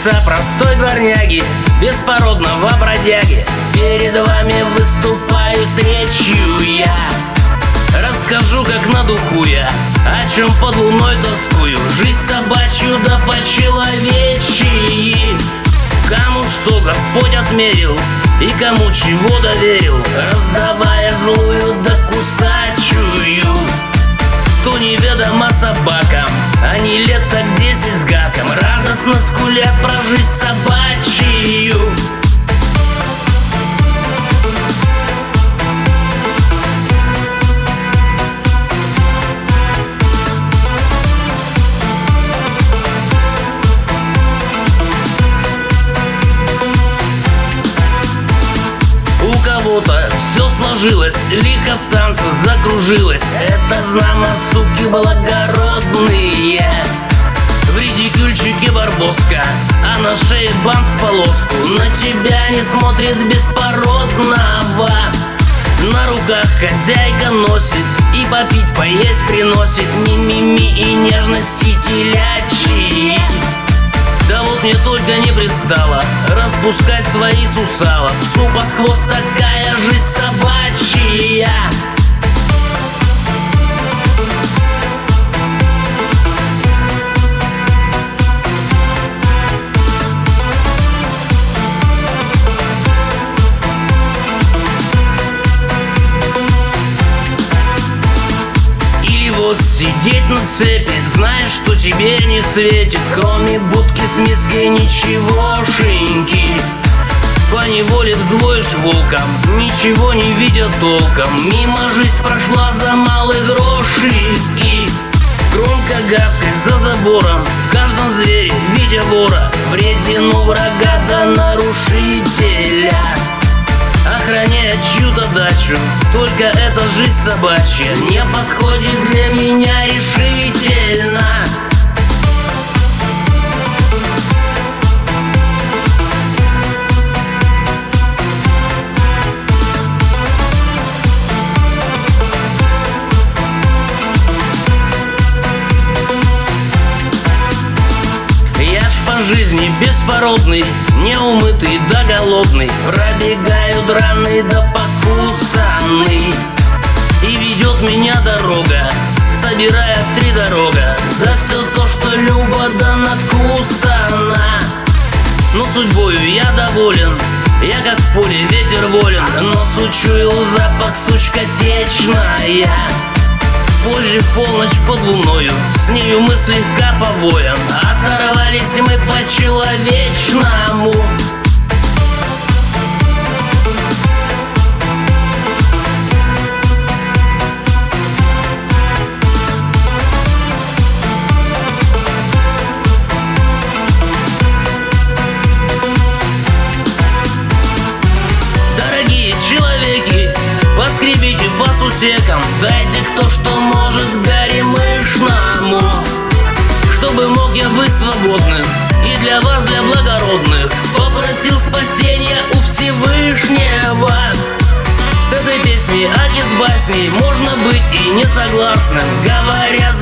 лица простой дворняги, беспородного бродяги. Перед вами выступаю с речью я. Расскажу, как на духу я, о чем под луной тоскую. Жизнь собачью да по-человечьи. Кому что Господь отмерил и кому чего доверил, раздавая злую да кусачую. То неведомо собакам, они лет так 10 с гаком радостно скулят про жизнь собачью. У кого-то все сложилось, лихо в танце закружилось. Это знамо, суки благородные. В редикюльчике барбоска, а на шее бант в полоску. На тебя не смотрит беспородного. На руках хозяйка носит и попить, поесть приносит. Мимими и нежности телячьи. Да вот мне только не пристало распускать свои сусала. Псу под хвост такая жизнь собачья. Сидеть на цепи, знаешь, что тебе не светит, кроме будки с миской ничегошеньки. Поневоле взвоишь волком, ничего не видя толком. Мимо жизнь прошла за малые грошики. Громко гавкой за забором, в каждом звере видя вора, вредину врага да нарушителя. Охраняя чью-то дачу, только эта жизнь собачья не подходит для меня решительно. Жизни беспородный, неумытый да голодный, пробегаю драный да покусанный. И ведет меня дорога, собирая в три дорога, за все то, что любо да надкусано. Но судьбою я доволен, я как в поле ветер волен, но учуял запах сучка течная. Позже в полночь под луною, с нею мы слегка повоем, оторвались мы по-человечному. Дорогие человеки, поскребите по сусекам, дайте кто что может горемышному, чтобы мог я быть свободным и для вас, для благородных, попросил спасения у Всевышнего. С этой песней, аки с басней, можно быть и не согласным, говорят,